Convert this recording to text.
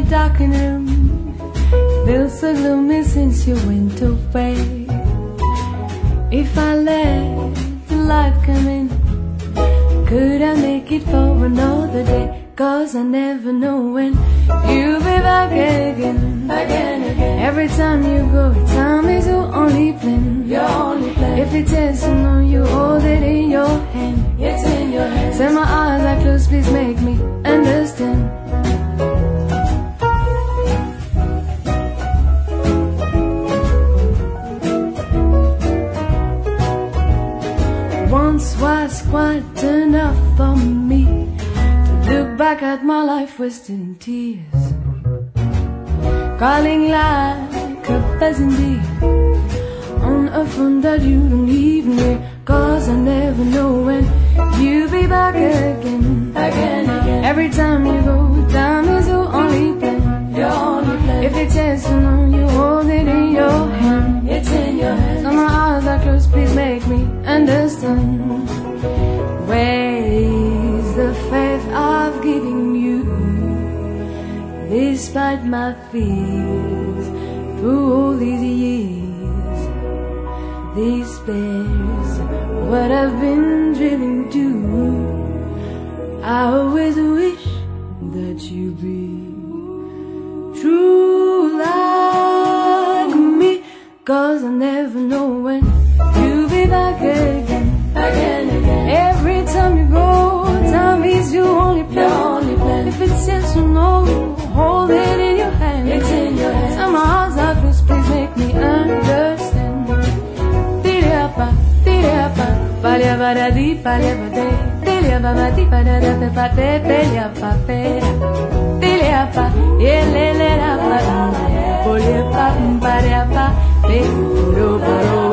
darkened room feels so gloomy since you went away. If I let the light come in, could I make it for another day? 'Cause I never know when you'll be back again. Every time you go, time is your only plan. If it says to know, you hold it in your hand. It's in your hand. Say my eyes are closed, please make me understand. Once was quite enough for me to look back at my life wasted in tears, calling like a peasant bee on a phone that you don't even hear. 'Cause I never know when you'll be back again. Every time you go, time is your only plan. If it says to know, you hold it in your hand. It's in your hand. So my eyes are closed, please make me understand. Where is the faith I've given you? Despite my fears, through all these years, despair's what I've been driven to. I always wish that you be true like me. 'Cause I never know when you'll be back again. Every time you go, time is your only plan. If it says to no, hold it in your hand. It's in your hand. Some eyes are closed, please make me understand. Tiriapa, tiriapa, paliavadadi, paliavade, tiriabamadi, padadate, pate, peliapa, pera, tiriapa, yelelera, poliapa, pariapa, pe, poro, poro.